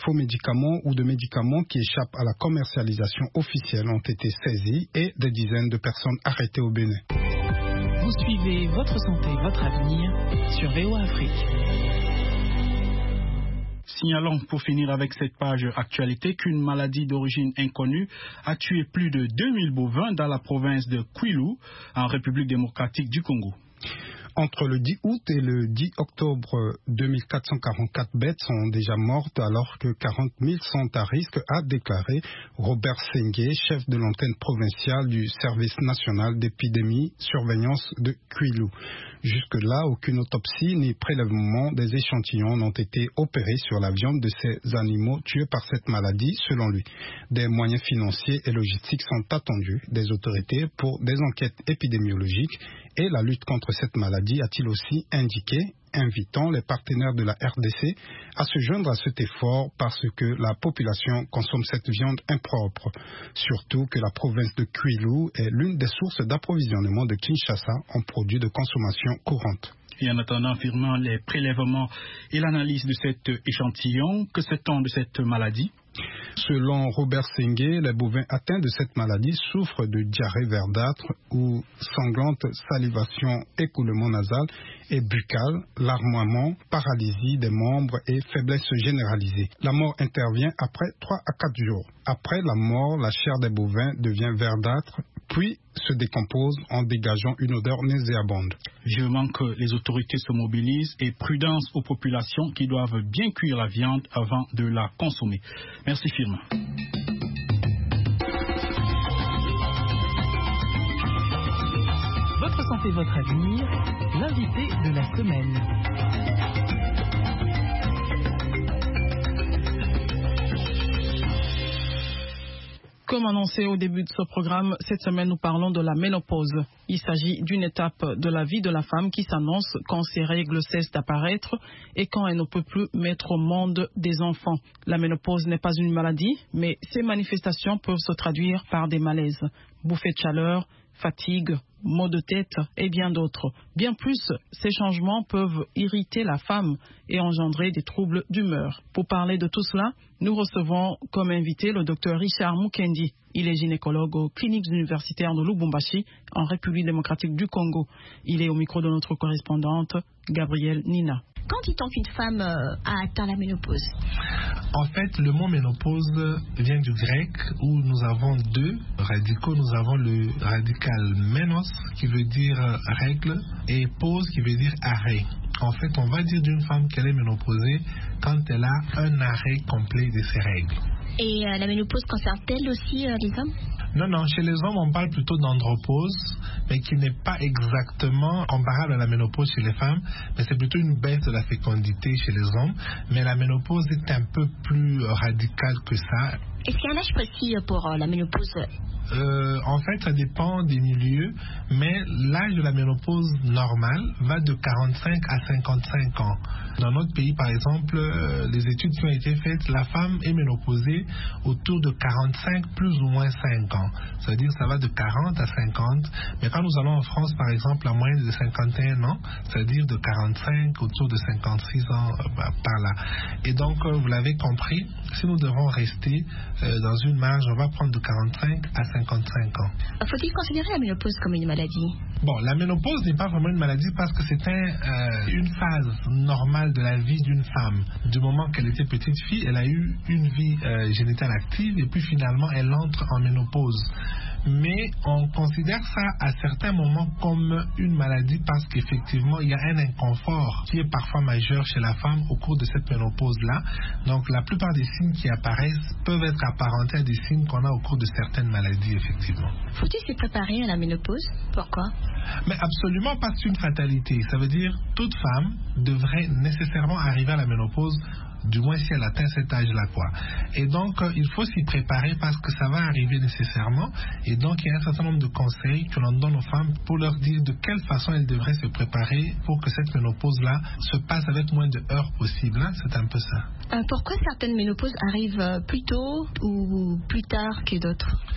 faux médicaments ou de médicaments qui échappent à la commercialisation officielle ont été saisis et des dizaines de personnes arrêtées au Bénin. Vous suivez Votre santé, votre avenir sur VOA Afrique. Signalons pour finir avec cette page actualité qu'une maladie d'origine inconnue a tué plus de 2000 bovins dans la province de Kwilu, en République démocratique du Congo. Entre le 10 août et le 10 octobre, 2444 bêtes sont déjà mortes alors que 40 000 sont à risque, a déclaré Robert Sengue, chef de l'antenne provinciale du service national d'épidémie surveillance de Kwilu. Jusque-là, aucune autopsie ni prélèvement des échantillons n'ont été opérés sur la viande de ces animaux tués par cette maladie, selon lui. Des moyens financiers et logistiques sont attendus des autorités pour des enquêtes épidémiologiques et la lutte contre cette maladie, a-t-il aussi indiqué, invitant les partenaires de la RDC à se joindre à cet effort parce que la population consomme cette viande impropre. Surtout que la province de Kwilu est l'une des sources d'approvisionnement de Kinshasa en produits de consommation courante. Et en attendant, firmant les prélèvements et l'analyse de cet échantillon, que sait-on de cette maladie? Selon Robert Sengue, les bovins atteints de cette maladie souffrent de diarrhée verdâtre ou sanglante, salivation, écoulement nasal et buccal, larmoiement, paralysie des membres et faiblesse généralisée. La mort intervient après 3 à 4 jours. Après la mort, la chair des bovins devient verdâtre, puis se décompose en dégageant une odeur nauséabonde. Vivement que les autorités se mobilisent et prudence aux populations qui doivent bien cuire la viande avant de la consommer. Merci Firmin. Votre santé, votre avenir, l'invité de la semaine. Comme annoncé au début de ce programme, cette semaine nous parlons de la ménopause. Il s'agit d'une étape de la vie de la femme qui s'annonce quand ses règles cessent d'apparaître et quand elle ne peut plus mettre au monde des enfants. La ménopause n'est pas une maladie, mais ces manifestations peuvent se traduire par des malaises, bouffées de chaleur, fatigue, maux de tête et bien d'autres. Bien plus, ces changements peuvent irriter la femme et engendrer des troubles d'humeur. Pour parler de tout cela, nous recevons comme invité le docteur Richard Mukendi. Il est gynécologue aux cliniques universitaires de Lubumbashi, en République démocratique du Congo. Il est au micro de notre correspondante, Gabrielle Nina. Quand dit-on qu'une femme a atteint la ménopause? En fait, le mot ménopause vient du grec où nous avons deux radicaux. Nous avons le radical ménos qui veut dire règle et pause qui veut dire arrêt. En fait, on va dire d'une femme qu'elle est ménopausée quand elle a un arrêt complet de ses règles. Et la ménopause concerne-t-elle aussi les hommes? Non, chez les hommes, on parle plutôt d'andropause, mais qui n'est pas exactement comparable à la ménopause chez les femmes, mais c'est plutôt une baisse de la fécondité chez les hommes. Mais la ménopause est un peu plus radicale que ça. Est-ce qu'il y a un âge précis pour la ménopause? En fait, ça dépend des milieux, mais l'âge de la ménopause normale va de 45 à 55 ans. Dans notre pays, par exemple, les études qui ont été faites, la femme est ménopausée autour de 45 plus ou moins 5 ans. C'est-à-dire ça va de 40 à 50. Mais quand nous allons en France, par exemple, la moyenne est de 51 ans, c'est-à-dire de 45 autour de 56 ans par là. Et donc, vous l'avez compris, si nous devons rester dans une marge, on va prendre de 45 à 55 ans. Faut-il considérer la ménopause comme une maladie? Bon, la ménopause n'est pas vraiment une maladie parce que c'est une phase normale de la vie d'une femme. Du moment qu'elle était petite fille, elle a eu une vie génitale active et puis finalement elle entre en ménopause. Mais on considère ça à certains moments comme une maladie parce qu'effectivement il y a un inconfort qui est parfois majeur chez la femme au cours de cette ménopause-là. Donc la plupart des signes qui apparaissent peuvent être apparentés à des signes qu'on a au cours de certaines maladies, effectivement. Faut-il se préparer à la ménopause? Pourquoi? Mais absolument pas, c'est une fatalité. Ça veut dire toute femme devrait nécessairement arriver à la ménopause, du moins si elle atteint cet âge-là, quoi. Et donc, il faut s'y préparer parce que ça va arriver nécessairement. Et donc, il y a un certain nombre de conseils que l'on donne aux femmes pour leur dire de quelle façon elles devraient se préparer pour que cette ménopause-là se passe avec moins de heures possible. Hein. C'est un peu ça. Pourquoi certaines ménopauses arrivent plus tôt ou plus tard que d'autres?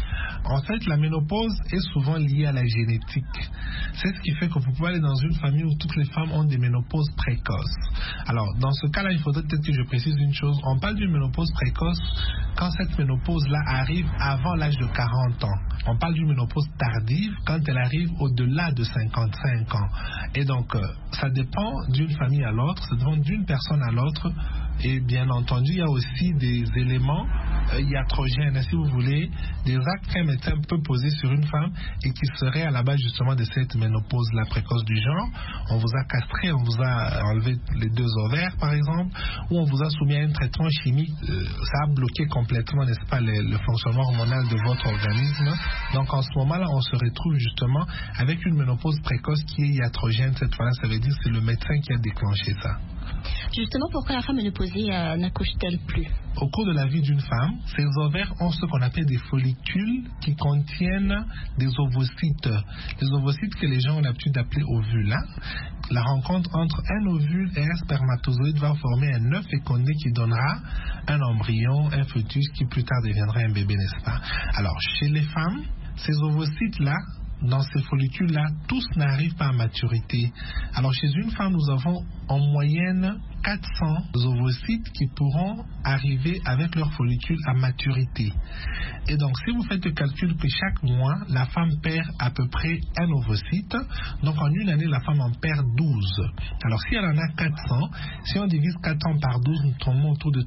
En fait, la ménopause est souvent liée à la génétique. C'est ce qui fait que vous pouvez aller dans une famille où toutes les femmes ont des ménopauses précoces. Alors, dans ce cas-là, il faudrait peut-être que je précise une chose. On parle d'une ménopause précoce quand cette ménopause-là arrive avant l'âge de 40 ans. On parle d'une ménopause tardive quand elle arrive au-delà de 55 ans. Et donc, ça dépend d'une famille à l'autre, ça dépend d'une personne à l'autre. Et bien entendu, il y a aussi des éléments iatrogènes, si vous voulez, des actes qu'un médecin peut poser sur une femme et qui seraient à la base justement de cette ménopause-là précoce du genre. On vous a castré, on vous a enlevé les 2 ovaires par exemple, ou on vous a soumis à un traitement chimique. Ça a bloqué complètement, n'est-ce pas, le fonctionnement hormonal de votre organisme. Donc en ce moment-là, on se retrouve justement avec une ménopause précoce qui est iatrogène. Cette fois-là, ça veut dire que c'est le médecin qui a déclenché ça. Justement, pourquoi la femme ménopausée n'accouche-t-elle plus? Au cours de la vie d'une femme, ces ovaires ont ce qu'on appelle des follicules qui contiennent des ovocytes. Les ovocytes que les gens ont l'habitude d'appeler ovules. La rencontre entre un ovule et un spermatozoïde va former un œuf fécondé qui donnera un embryon, un fœtus qui plus tard deviendra un bébé, n'est-ce pas? Alors, chez les femmes, ces ovocytes-là, dans ces follicules-là, tous n'arrivent pas à maturité. Alors, chez une femme, nous avons en moyenne 400 ovocytes qui pourront arriver avec leurs follicules à maturité. Et donc, si vous faites le calcul que chaque mois, la femme perd à peu près un ovocyte, donc en une année, la femme en perd 12. Alors, si elle en a 400, si on divise 400 par 12, nous tombons autour de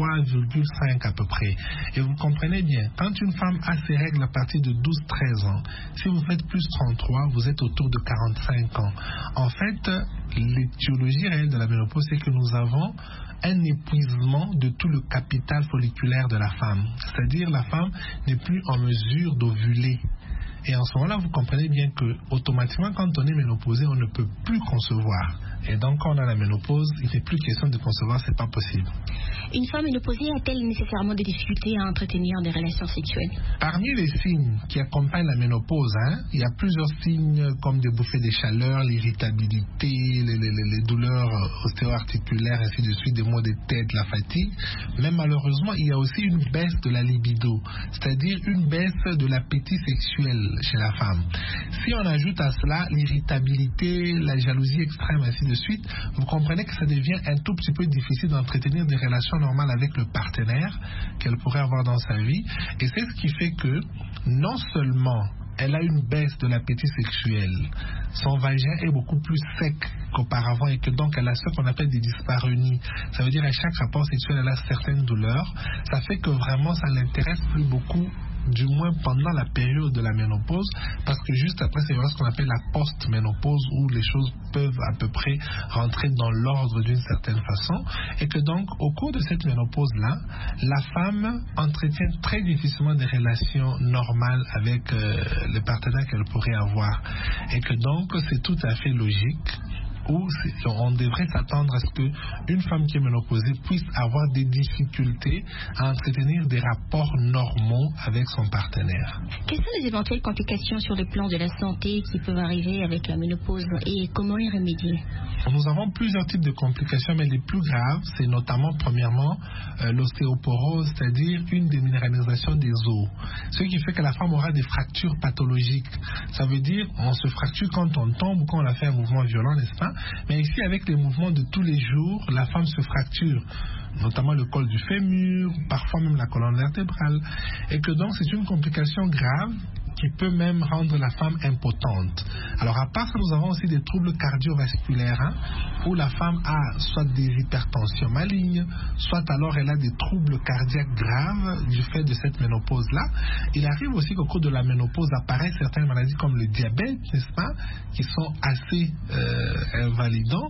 33,5 à peu près. Et vous comprenez bien, quand une femme a ses règles à partir de 12-13 ans, si vous faites plus 33, vous êtes autour de 45 ans. En fait, l'étiologie réelle de la ménopause, c'est que nous avons un épuisement de tout le capital folliculaire de la femme. C'est-à-dire la femme n'est plus en mesure d'ovuler. Et en ce moment-là, vous comprenez bien que automatiquement, quand on est ménopausé, on ne peut plus concevoir. Et donc, quand on a la ménopause, il n'est plus question de concevoir, c'est pas possible. Une femme ménopausée a-t-elle nécessairement des difficultés à entretenir des relations sexuelles? Parmi les signes qui accompagnent la ménopause, il y a plusieurs signes comme des bouffées de chaleur, l'irritabilité, les douleurs ostéo-articulaires, ainsi de suite, des maux de tête, la fatigue. Mais malheureusement, il y a aussi une baisse de la libido, c'est-à-dire une baisse de l'appétit sexuel chez la femme. Si on ajoute à cela l'irritabilité, la jalousie extrême, ainsi de suite, vous comprenez que ça devient un tout petit peu difficile d'entretenir des relations normales avec le partenaire qu'elle pourrait avoir dans sa vie. Et c'est ce qui fait que non seulement elle a une baisse de l'appétit sexuel, son vagin est beaucoup plus sec qu'auparavant et que donc elle a ce qu'on appelle des dyspareunies. Ça veut dire à chaque rapport sexuel elle a certaines douleurs. Ça fait que vraiment ça l'intéresse plus beaucoup, du moins pendant la période de la ménopause, parce que juste après, c'est ce qu'on appelle la post-ménopause, où les choses peuvent à peu près rentrer dans l'ordre d'une certaine façon, et que donc, au cours de cette ménopause-là, la femme entretient très difficilement des relations normales avec le partenaire qu'elle pourrait avoir, et que donc, c'est tout à fait logique où on devrait s'attendre à ce qu'une femme qui est ménopausée puisse avoir des difficultés à entretenir des rapports normaux avec son partenaire. Quelles sont les éventuelles complications sur le plan de la santé qui peuvent arriver avec la ménopause et comment y remédier? Nous avons plusieurs types de complications, mais les plus graves, c'est notamment, premièrement, l'ostéoporose, c'est-à-dire une déminéralisation des os. Ce qui fait que la femme aura des fractures pathologiques. Ça veut dire, on se fracture quand on tombe ou quand on a fait un mouvement violent, n'est-ce pas? Mais ici, avec les mouvements de tous les jours, la femme se fracture, notamment le col du fémur, parfois même la colonne vertébrale, et que donc c'est une complication grave qui peut même rendre la femme impotente. Alors à part ça, nous avons aussi des troubles cardiovasculaires, où la femme a soit des hypertensions malignes, soit alors elle a des troubles cardiaques graves du fait de cette ménopause-là. Il arrive aussi qu'au cours de la ménopause apparaissent certaines maladies comme le diabète, n'est-ce pas, qui sont assez invalidants,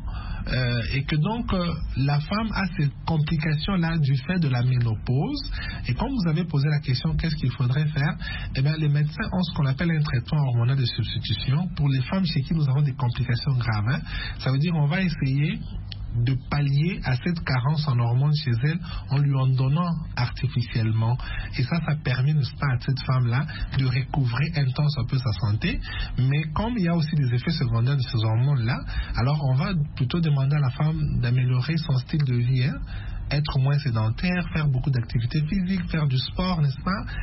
et que donc la femme a ces complications-là du fait de la ménopause. Et comme vous avez posé la question, qu'est-ce qu'il faudrait faire? Eh bien, les médecins ont ce qu'on appelle un traitement hormonal de substitution pour les femmes chez qui nous avons des complications graves. Ça veut dire on va essayer de pallier à cette carence en hormones chez elle en lui en donnant artificiellement. Et ça permet, n'est-ce pas, à cette femme-là de recouvrer un temps un peu sa santé. Mais comme il y a aussi des effets secondaires de ces hormones-là, alors on va plutôt demander à la femme d'améliorer son style de vie, être moins sédentaire, faire beaucoup d'activités physiques, faire du sport, n'est-ce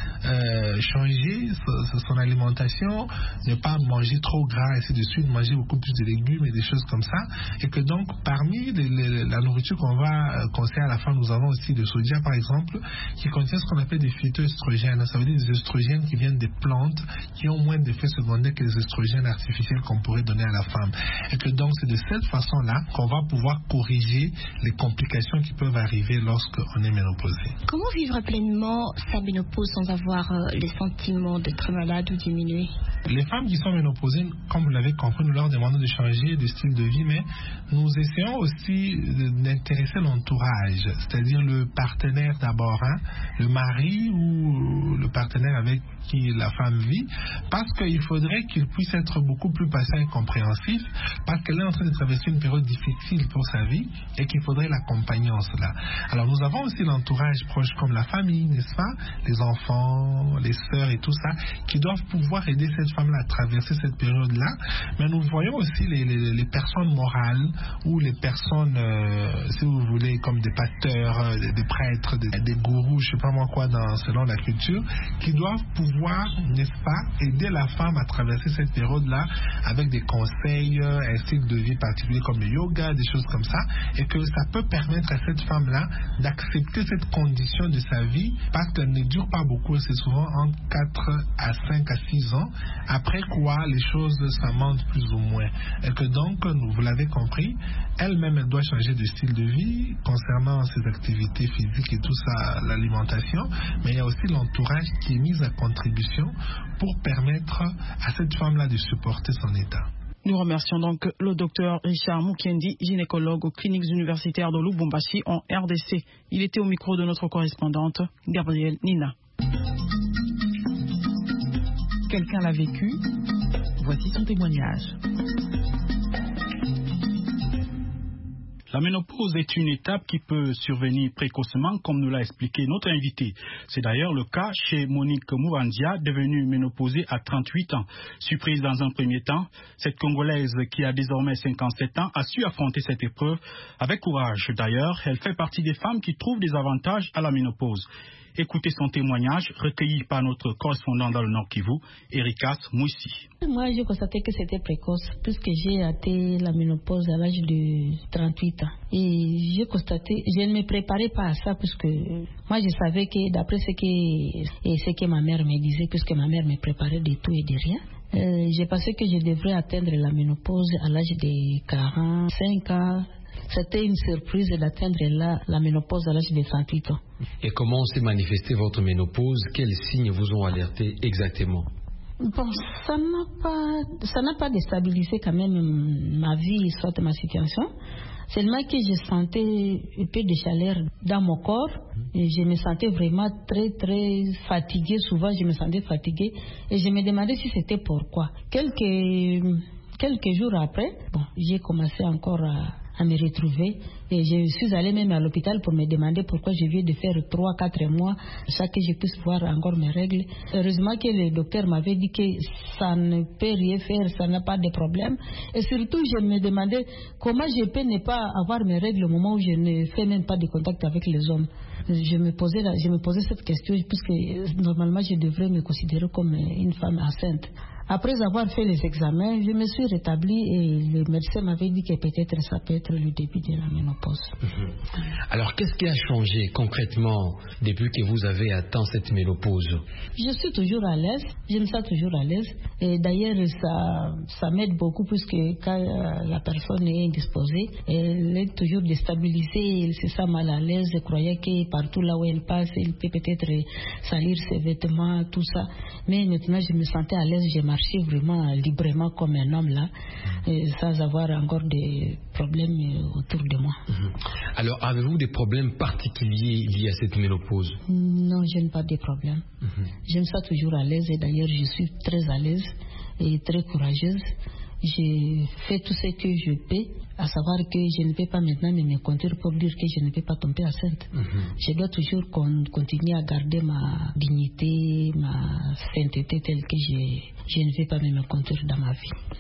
pas, changer son alimentation, ne pas manger trop gras, ainsi de suite, manger beaucoup plus de légumes et des choses comme ça. Et que donc, parmi la nourriture qu'on va conseiller à la femme, nous avons aussi le soja, par exemple, qui contient ce qu'on appelle des phytoestrogènes. Ça veut dire des estrogènes qui viennent des plantes, qui ont moins d'effets secondaires que les estrogènes artificiels qu'on pourrait donner à la femme. Et que donc, c'est de cette façon-là qu'on va pouvoir corriger les complications qui peuvent arriver lorsqu'on est ménopausé. Comment vivre pleinement sa ménopause sans avoir le sentiment d'être malade ou diminué? Les femmes qui sont ménopausées, comme vous l'avez compris, nous leur demandons de changer de style de vie, mais nous essayons aussi d'intéresser l'entourage, c'est-à-dire le partenaire d'abord, le mari ou le partenaire avec qui la femme vit, parce qu'il faudrait qu'il puisse être beaucoup plus patient et compréhensif, parce qu'elle est en train de traverser une période difficile pour sa vie et qu'il faudrait l'accompagner en cela. Alors nous avons aussi l'entourage proche comme la famille, n'est-ce pas, les enfants, les sœurs et tout ça, qui doivent pouvoir aider cette femme-là à traverser cette période-là, mais nous voyons aussi les personnes morales ou les personnes, si vous voulez, comme des pasteurs, des prêtres, des gourous, je ne sais pas moi quoi, selon la culture, qui doivent pouvoir, n'est-ce pas, aider la femme à traverser cette période-là avec des conseils, un style de vie particulier comme le yoga, des choses comme ça, et que ça peut permettre à cette femme-là d'accepter cette condition de sa vie, parce qu'elle ne dure pas beaucoup, c'est souvent entre 4 à 5 à 6 ans, après quoi les choses s'amendent plus ou moins. Et que donc, vous l'avez compris, elle-même, elle doit changer de style de vie concernant ses activités physiques et tout ça, l'alimentation, mais il y a aussi l'entourage qui est mis à contribution pour permettre à cette femme-là de supporter son état. Nous remercions donc le docteur Richard Mukendi, gynécologue aux cliniques universitaires de Lubumbashi en RDC. Il était au micro de notre correspondante Gabrielle Nina. Quelqu'un l'a vécu, voici son témoignage. La ménopause est une étape qui peut survenir précocement, comme nous l'a expliqué notre invité. C'est d'ailleurs le cas chez Monique Mourandia, devenue ménopausée à 38 ans. Surprise dans un premier temps, cette Congolaise qui a désormais 57 ans a su affronter cette épreuve avec courage. D'ailleurs, elle fait partie des femmes qui trouvent des avantages à la ménopause. Écoutez son témoignage recueilli par notre correspondant dans le Nord Kivu, Erikas Mouissi. Moi, j'ai constaté que c'était précoce, puisque j'ai atteint la ménopause à l'âge de 38 ans. Et j'ai constaté, je ne me préparais pas à ça, puisque moi, je savais que, d'après ce que ma mère me disait, puisque ma mère me préparait de tout et de rien, j'ai pensé que je devrais atteindre la ménopause à l'âge de 45 ans. C'était une surprise d'atteindre la ménopause à l'âge de 38 ans. Et comment s'est manifestée votre ménopause? Quels signes vous ont alerté exactement? Bon, ça n'a pas déstabilisé quand même ma vie, soit ma situation. Seulement que je sentais un peu de chaleur dans mon corps. Et je me sentais vraiment très, très fatiguée. Souvent, je me sentais fatiguée. Et je me demandais si c'était pourquoi. Quelques jours après, j'ai commencé encore à me retrouver et je suis allée même à l'hôpital pour me demander pourquoi je viens de faire 3-4 mois chaque que je puisse voir encore mes règles. Heureusement que le docteur m'avait dit que ça ne peut rien faire, ça n'a pas de problème. Et surtout, je me demandais comment je peux ne pas avoir mes règles au moment où je ne fais même pas de contact avec les hommes. Je me posais cette question puisque normalement je devrais me considérer comme une femme enceinte. Après avoir fait les examens, je me suis rétablie et le médecin m'avait dit que peut-être ça peut être le début de la ménopause. Alors, qu'est-ce qui a changé concrètement depuis que vous avez atteint cette ménopause? Je suis toujours à l'aise, je me sens toujours à l'aise. Et d'ailleurs, ça m'aide beaucoup puisque quand la personne est indisposée, elle est toujours déstabilisée, elle se sent mal à l'aise, elle croyait que partout là où elle passe, elle peut peut-être salir ses vêtements, tout ça. Mais maintenant, je me sentais à l'aise, je marchais vraiment librement comme un homme là, sans avoir encore des problèmes autour de moi. Alors, avez-vous des problèmes particuliers liés à cette ménopause? Non, je n'ai pas de problème. Je me sens toujours à l'aise et d'ailleurs je suis très à l'aise et très courageuse. J'ai fait tout ce que je peux, à savoir que je ne peux pas maintenant me contenir pour dire que je ne peux pas tomber enceinte. Je dois toujours continuer à garder ma dignité, ma sainteté telle que je ne vais pas me contenir dans ma vie.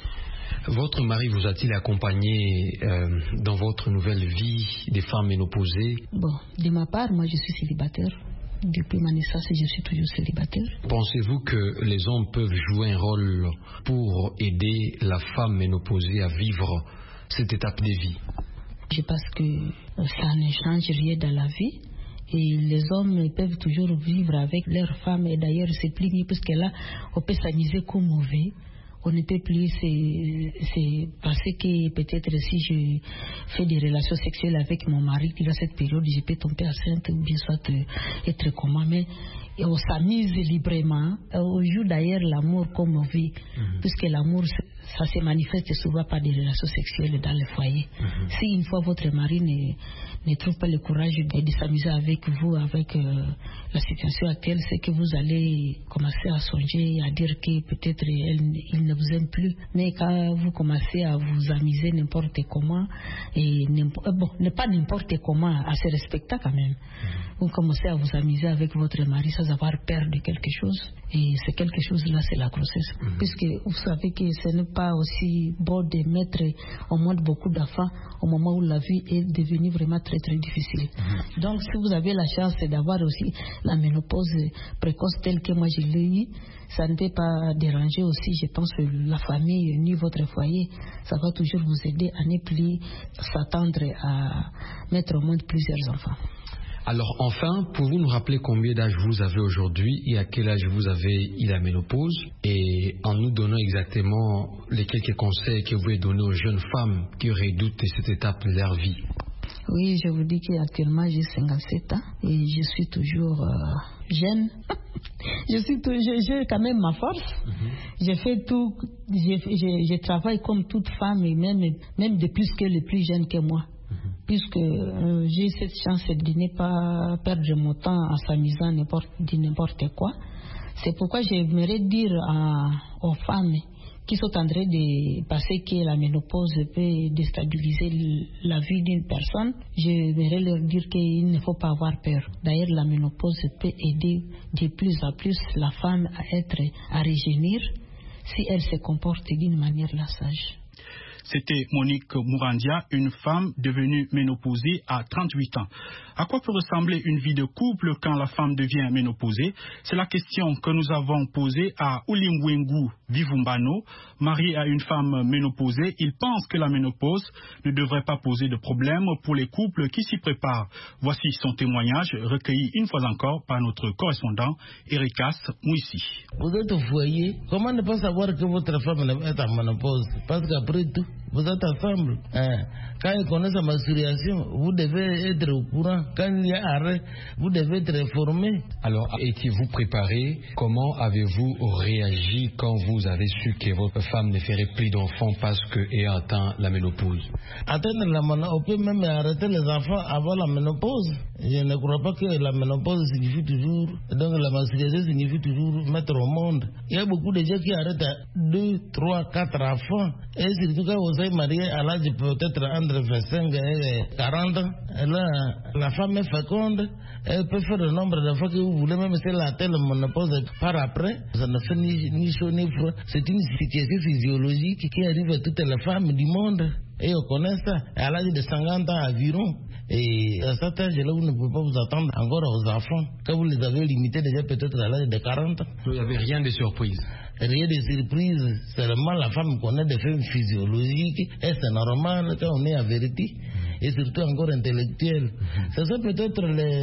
Votre mari vous a-t-il accompagné dans votre nouvelle vie des femmes ménopausées? Bon, de ma part, moi je suis célibataire. Depuis ma naissance, je suis toujours célibataire. Pensez-vous que les hommes peuvent jouer un rôle pour aider la femme ménopausée à vivre cette étape de vie? Je pense que ça ne change rien dans la vie. Et les hommes peuvent toujours vivre avec leurs femmes. Et d'ailleurs, c'est plus mieux parce que là, on peut s'amuser comme on veut. On ne peut plus c'est parce que peut-être si je fais des relations sexuelles avec mon mari durant cette période, je peux tomber enceinte ou bien soit être comment, mais on s'amuse librement. On joue d'ailleurs l'amour comme on veut, puisque l'amour ça se manifeste souvent par des relations sexuelles dans le foyer. Si une fois votre mari ne trouve pas le courage de s'amuser avec vous, avec la situation actuelle, c'est que vous allez commencer à songer, à dire que peut-être il ne vous aime plus. Mais quand vous commencez à vous amuser n'importe comment, et pas n'importe comment, à se respecter quand même, vous commencez à vous amuser avec votre mari sans avoir peur de quelque chose. Et c'est quelque chose-là, c'est la grossesse. Puisque vous savez que ce n'est pas aussi beau de mettre au monde beaucoup d'enfants au moment où la vie est devenue vraiment très très difficile. Donc si vous avez la chance d'avoir aussi la ménopause précoce telle que moi je l'ai eu, ça ne peut pas déranger aussi, je pense, la famille ni votre foyer. Ça va toujours vous aider à ne plus s'attendre à mettre au monde plusieurs enfants. Alors enfin, pouvez-vous nous rappeler combien d'âge vous avez aujourd'hui et à quel âge vous avez eu la ménopause, et en nous donnant exactement les quelques conseils que vous pouvez donner aux jeunes femmes qui redoutent cette étape de leur vie? Oui, je vous dis qu'actuellement j'ai 57 ans et je suis toujours jeune. J'ai quand même ma force. Je fais tout, je travaille comme toute femme et même de plus que les plus jeunes que moi. Puisque j'ai cette chance de ne pas perdre mon temps en s'amusant n'importe quoi. C'est pourquoi j'aimerais dire aux femmes qui sont en train de passer que la ménopause peut déstabiliser la vie d'une personne, j'aimerais leur dire qu'il ne faut pas avoir peur. D'ailleurs, la ménopause peut aider de plus en plus la femme à rajeunir si elle se comporte d'une manière sage. C'était Monique Mourandia, une femme devenue ménopausée à 38 ans. À quoi peut ressembler une vie de couple quand la femme devient ménopausée? C'est la question que nous avons posée à Ulimwengu Vivumbano, marié à une femme ménopausée. Il pense que la ménopause ne devrait pas poser de problème pour les couples qui s'y préparent. Voici son témoignage recueilli une fois encore par notre correspondant Ericas Mouissi. Vous êtes au foyer, comment ne pas savoir que votre femme est en ménopause? Parce qu'après tout, vous êtes ensemble. Quand elle connaît sa menstruation, vous devez être au courant. Quand il y a arrêt, vous devez être informé. Alors, étiez-vous préparé? Comment avez-vous réagi quand vous avez su que votre femme ne ferait plus d'enfants parce qu'elle atteint la ménopause? Atteindre la ménopause, on peut même arrêter les enfants avant la ménopause. Je ne crois pas que la ménopause signifie toujours, donc la menstruation signifie toujours mettre au monde. Il y a beaucoup de gens qui arrêtent à 2, 3, 4 enfants. Et surtout quand vous êtes marié à l'âge peut-être entre 25 et 40 ans, là, la femme est féconde, elle peut faire le nombre de fois que vous voulez, même si elle atteint la ménopause par après. Ça ne fait ni chaud ni froid. C'est une situation physiologique qui arrive à toutes les femmes du monde. Et on connaît ça à l'âge de 50 ans environ. Et à cet âge-là, vous ne pouvez pas vous attendre encore aux enfants. Quand vous les avez limités déjà peut-être à l'âge de 40 ans. Il n'y avait rien de surprise. Rien de surprise. Seulement la femme connaît des faits physiologiques. Et c'est normal quand on est averti. Et surtout encore intellectuel. C'est ça peut-être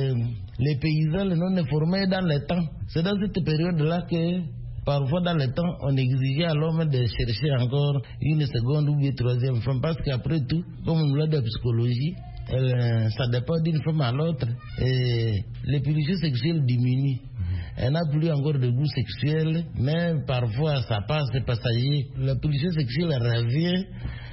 les paysans les non informés dans le temps. C'est dans cette période-là que parfois dans le temps, on exigeait à l'homme de chercher encore une seconde ou une troisième femme. Parce qu'après tout, comme on l'a dit en psychologie, ça dépend d'une femme à l'autre. Et les pulsions sexuelles diminuent. Elle n'a plus encore de goût sexuel, mais parfois ça passe, c'est passager. La pulsion sexuelle revient.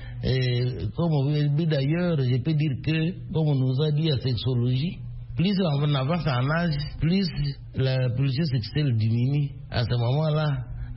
Et comme on veut dire d'ailleurs, je peux dire que, comme on nous a dit en sexologie, plus on avance en âge, plus la pulsion sexuelle diminue. À ce moment-là,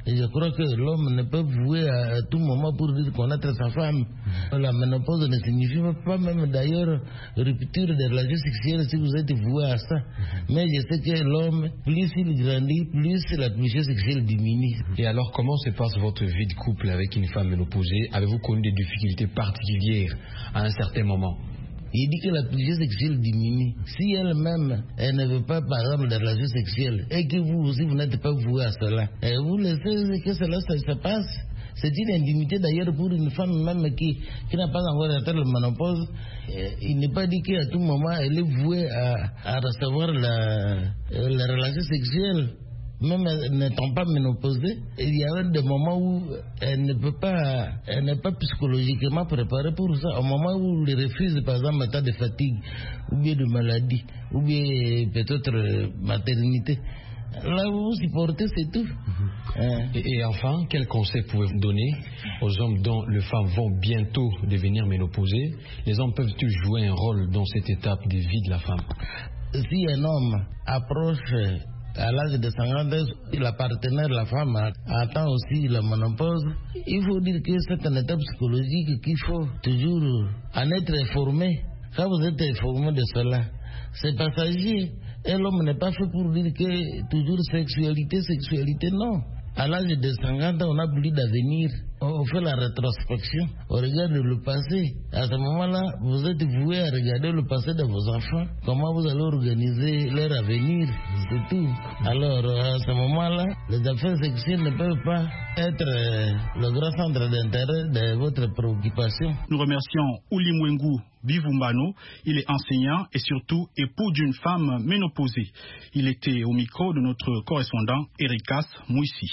Et je crois que l'homme ne peut vouer à tout moment pour dire connaître sa femme. La ménopause ne signifie pas même d'ailleurs rupture de la relation sexuelle si vous êtes voué à ça. Mais je sais que l'homme, plus il grandit, plus la pulsion sexuelle diminue. Et alors, comment se passe votre vie de couple avec une femme ménopausée? Avez-vous connu des difficultés particulières à un certain moment? Il dit que la pulsion sexuelle diminue. Si elle-même, elle ne veut pas, par exemple, de relation sexuelle, et que vous aussi, vous n'êtes pas voué à cela, et vous laissez que cela se passe. C'est une intimité d'ailleurs pour une femme même qui n'a pas encore atteint la ménopause. Il n'est pas dit qu'à tout moment, elle est vouée à recevoir la relation sexuelle. Même n'étant pas ménopausée, il y a des moments où elle n'est pas psychologiquement préparée pour ça. Au moment où elle refuse, par exemple, état de fatigue, ou bien de maladie, ou bien peut-être maternité. Là où vous supportez, c'est tout. Et enfin, quel conseil pouvez-vous donner aux hommes dont les femmes vont bientôt devenir ménopausées? Les hommes peuvent-ils jouer un rôle dans cette étape de vie de la femme? Si un homme approche à l'âge de 50 ans, la partenaire, la femme, attend aussi la ménopause, il faut dire que c'est une étape psychologique qu'il faut toujours en être informé. Quand vous êtes informé de cela, c'est passager. Et l'homme n'est pas fait pour dire que toujours sexualité, non. À l'âge de 50 ans, on n'a plus d'avenir. On fait la rétrospection, on regarde le passé. À ce moment-là, vous êtes voué à regarder le passé de vos enfants. Comment vous allez organiser leur avenir, c'est tout. Alors, à ce moment-là, les affaires sexuelles ne peuvent pas être le grand centre d'intérêt de votre préoccupation. Nous remercions Oulimwengu Bivumbano. Il est enseignant et surtout époux d'une femme ménopausée. Il était au micro de notre correspondant Erikas Mouissi.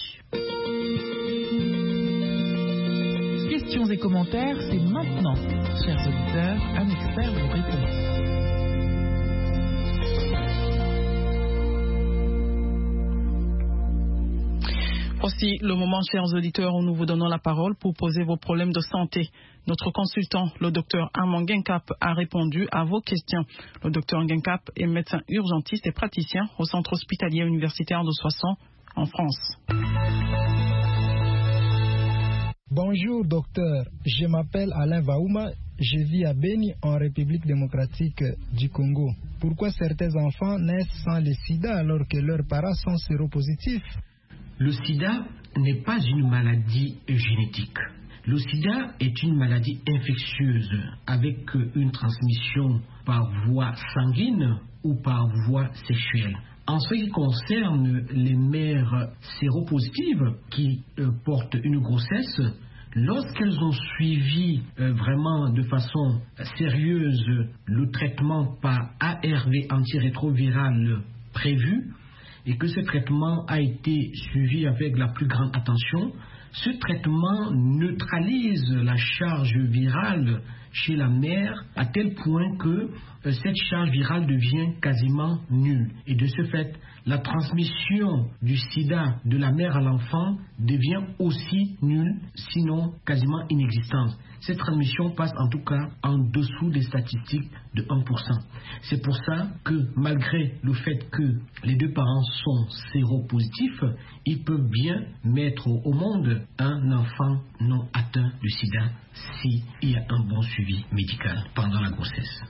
Questions et commentaires, c'est maintenant. Chers auditeurs, un expert vous répond. Voici le moment, chers auditeurs, où nous vous donnons la parole pour poser vos problèmes de santé. Notre consultant, le docteur Armand Guincap, a répondu à vos questions. Le docteur Guincap est médecin urgentiste et praticien au centre hospitalier universitaire de Soissons, en France. Bonjour docteur, je m'appelle Alain Vaouma, je vis à Beni en République démocratique du Congo. Pourquoi certains enfants naissent sans le sida alors que leurs parents sont séropositifs? Le sida n'est pas une maladie génétique. Le sida est une maladie infectieuse avec une transmission par voie sanguine ou par voie sexuelle. En ce qui concerne les mères séropositives qui portent une grossesse, lorsqu'elles ont suivi vraiment de façon sérieuse le traitement par ARV antirétroviral prévu et que ce traitement a été suivi avec la plus grande attention, ce traitement neutralise la charge virale chez la mère à tel point que cette charge virale devient quasiment nulle. Et de ce fait, la transmission du sida de la mère à l'enfant devient aussi nulle, sinon quasiment inexistante. Cette transmission passe en tout cas en dessous des statistiques de 1%. C'est pour ça que malgré le fait que les deux parents sont séropositifs, ils peuvent bien mettre au monde un enfant non atteint du sida s'il y a un bon suivi médical pendant la grossesse.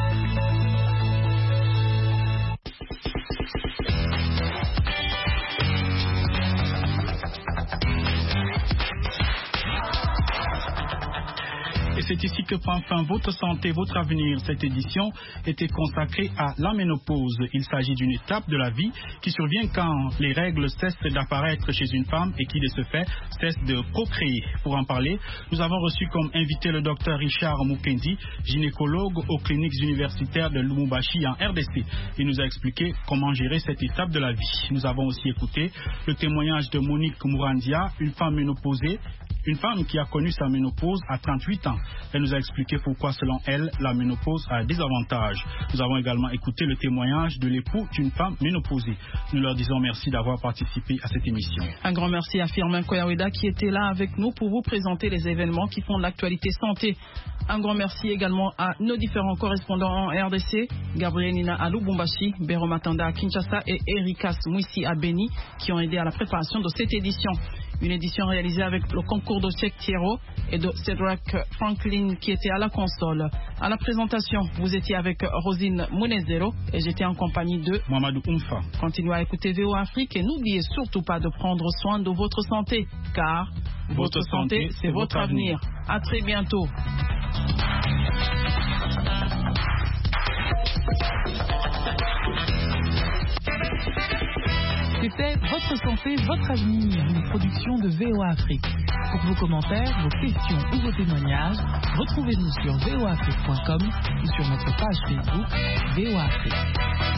Et c'est ici que prend fin votre santé, votre avenir. Cette édition était consacrée à la ménopause. Il s'agit d'une étape de la vie qui survient quand les règles cessent d'apparaître chez une femme et qui, de ce fait, cessent de procréer. Pour en parler, nous avons reçu comme invité le docteur Richard Mukendi, gynécologue aux cliniques universitaires de Lubumbashi en RDC. Il nous a expliqué comment gérer cette étape de la vie. Nous avons aussi écouté le témoignage de Monique Mourandia, une femme ménopausée, une femme qui a connu sa ménopause à 38 ans. Elle nous a expliqué pourquoi, selon elle, la ménopause a des avantages. Nous avons également écouté le témoignage de l'époux d'une femme ménopausée. Nous leur disons merci d'avoir participé à cette émission. Un grand merci à Firmin Koyaweda qui était là avec nous pour vous présenter les événements qui font de l'actualité santé. Un grand merci également à nos différents correspondants en RDC, Gabriel Nina à Lubumbashi, Béro Matanda à Kinshasa et Erikas Mouissi à Beni qui ont aidé à la préparation de cette édition. Une édition réalisée avec le concours de Cheikh Thierro et de Cedric Franklin qui était à la console. À la présentation, vous étiez avec Rosine Mounezero et j'étais en compagnie de Mamadou Oumfa. Continuez à écouter VOA Afrique et n'oubliez surtout pas de prendre soin de votre santé, car votre santé, c'est votre avenir. À très bientôt. C'était Votre santé, votre avenir, une production de VOA Afrique. Pour vos commentaires, vos questions ou vos témoignages, retrouvez-nous sur voaafrique.com ou sur notre page Facebook VOA Afrique.